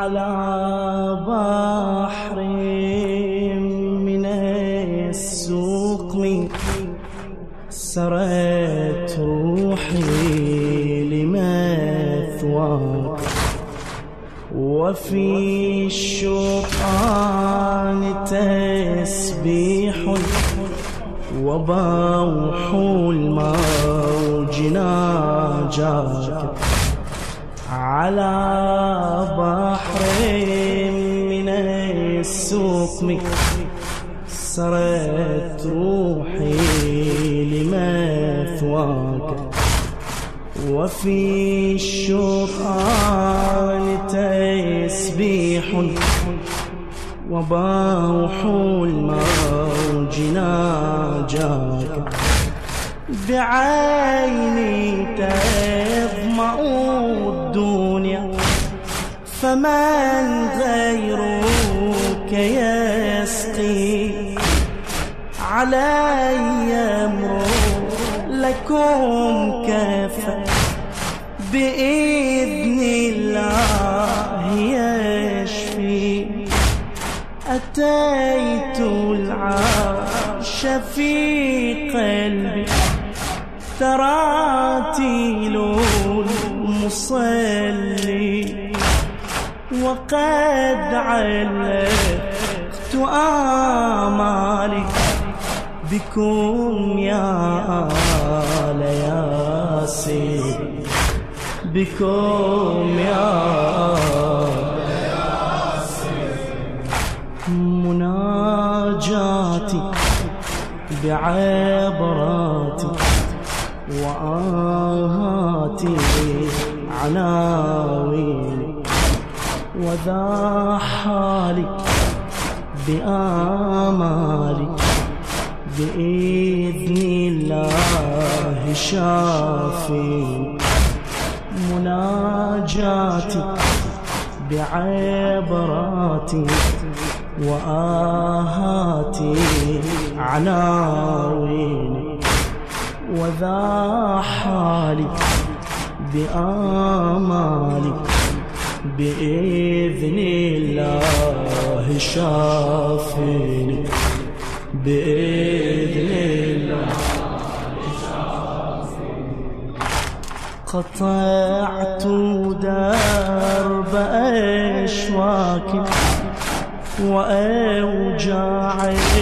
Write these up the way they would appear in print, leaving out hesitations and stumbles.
على بحر من السوق سرت روحي لمثواك، وفي الشوطان تسبيح وبوح الموج ناجاك، على بحر من السوق سرت روحي لمثواك، وفي الشوطان تسبيح وبوح الموج ناجاك، بعيني تظمأ الدنيا فمن غيرك يسقي، علي أمر لكم كفى بإذن الله يشفي، أتيت العرش في قلبي تراتيل المصلي، وقد علقت آمالي بكم يا آل ياسين، بكم يا آل ياسين. مناجاتي بعبراتي وآهاتي عناوين، وذا حالي بآمالي بإذن الله شافي. مناجاتي بعبراتي وآهاتي عناوين، وذا حالي بآمالي بإذن الله شافيني، بإذن الله شافيني. قطعت درب أشواك وأوجاع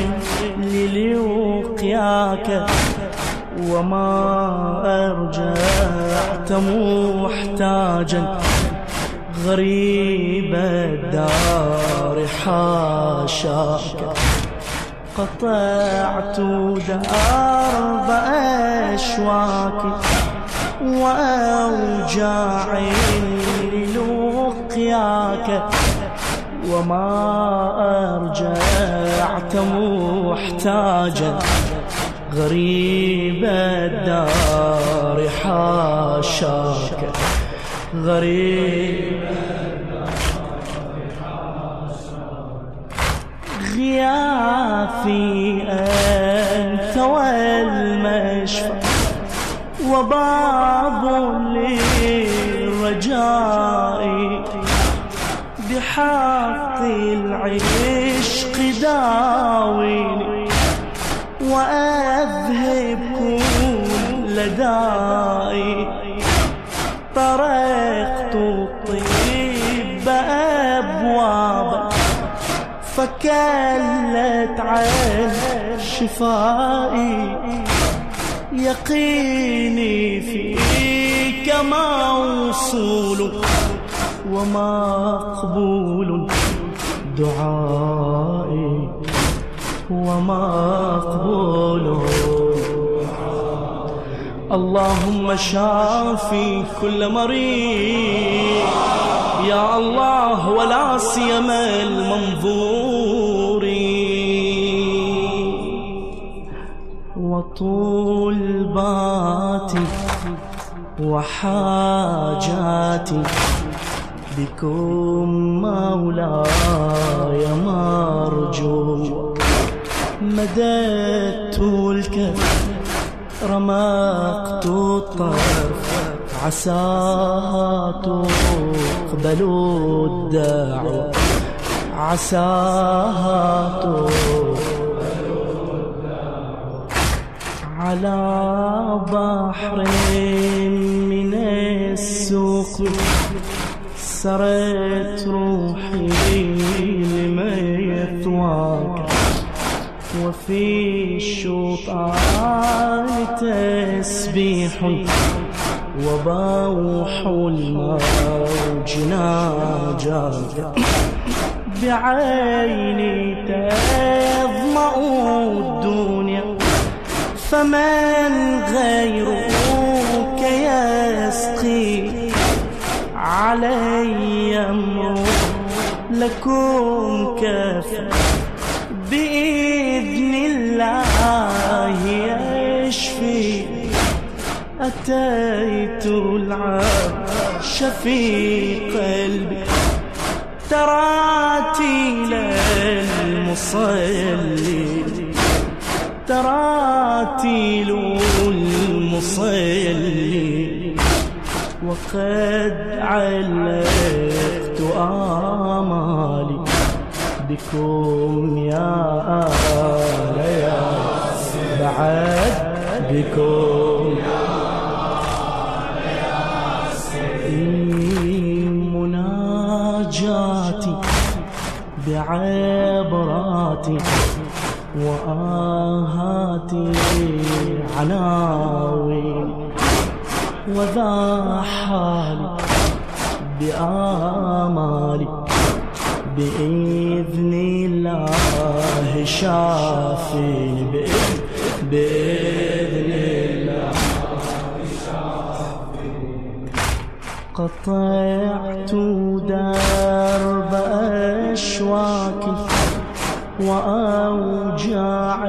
للقياك، وما أرجعت محتاجا غريب الدار حاشاك. قطعت درب أشواك وأوجاع للقياك، وما أرجعت محتاجا غريب الدار حاشاك، غريب الدار حاشاك. غياثي أنت والمشفى وباب للرجاء، بحق العشق داويني وأذهب كل دائي. طرقت الطب أبوابا فكلت عن شفائي، يقيني فيك موصول ومقبول دعائي، ومقبول. اللهم شافي كل مريض يا الله، ولا سيما المنظورين، وطلباتي وحاجاتي بكم مولاي مرجو. مددت الكف رمقت الطرف عساها تقبل الدعوة عساها على بحر من السوق سرت روحي لمثواك وفي الشوطان تسبيح وبوح الموج ناجاك بعيني تظمأ الدنيا فمن غيرك يسقي علي أمر لكم كفى بإذن الله يشفي أتيت العطش في قلبي تراتيل المصلي تراتيل المصلي وقد علقت آمالي بكم يا آل ياسين بعد بكم يا آل ياسين مناجاتي بعبراتي وآهاتي عناوين وذا حالي بآمالي بإذن الله شافيني بإذن الله شافيني قطعت درب أشواكي وأوجاع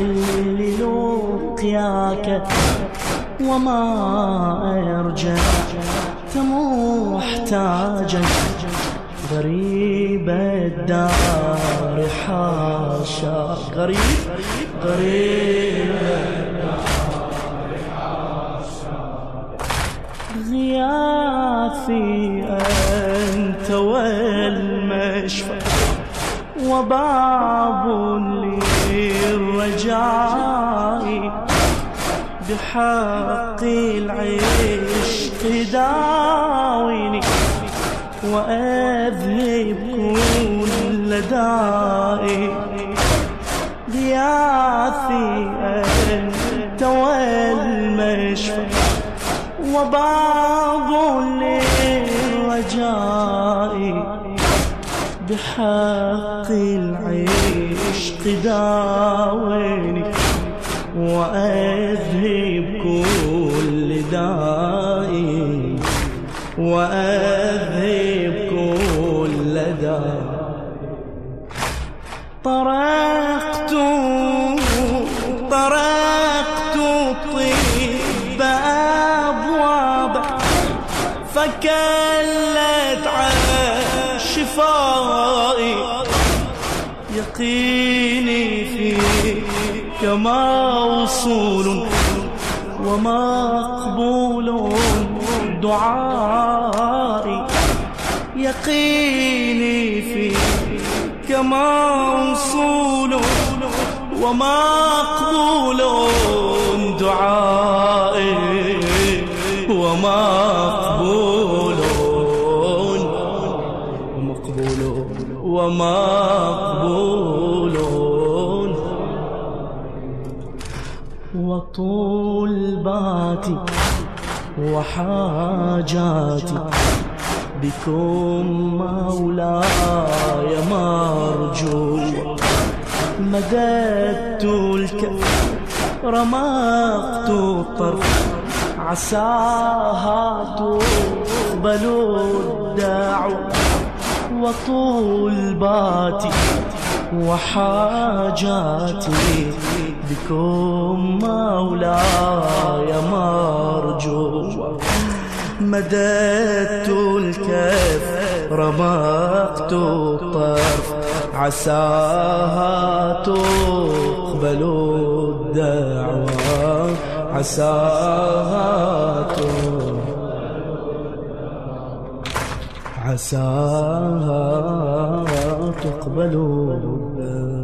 للقياك وما أرجع محتاجا غريب الدار حاشا غريب الدار حاشا غياثي أنت والمشفى وباب للرجاء بحق العشق داويني وأذهب كل دائي غياثي أنت والمشفى وباب للرجاء بحق العشق داويني وأذهب كل دائي وأذهب كل دائي طرقت طب أبواب فكلت عن شفائي يقيني فيك موصول ومقبول دعائي يقيني فيك موصول ومقبول دعائي ومقبول وطلباتي وحاجاتي بكم مولاي مرجوة مددت الكف رمقت الطرف عساها تقبل الدعوة وطلباتي وحاجاتي بكم مولاي مرجوة مددت الكف رمقت الطرف عساها تقبل الدعوة عساها عساها تقبلوا.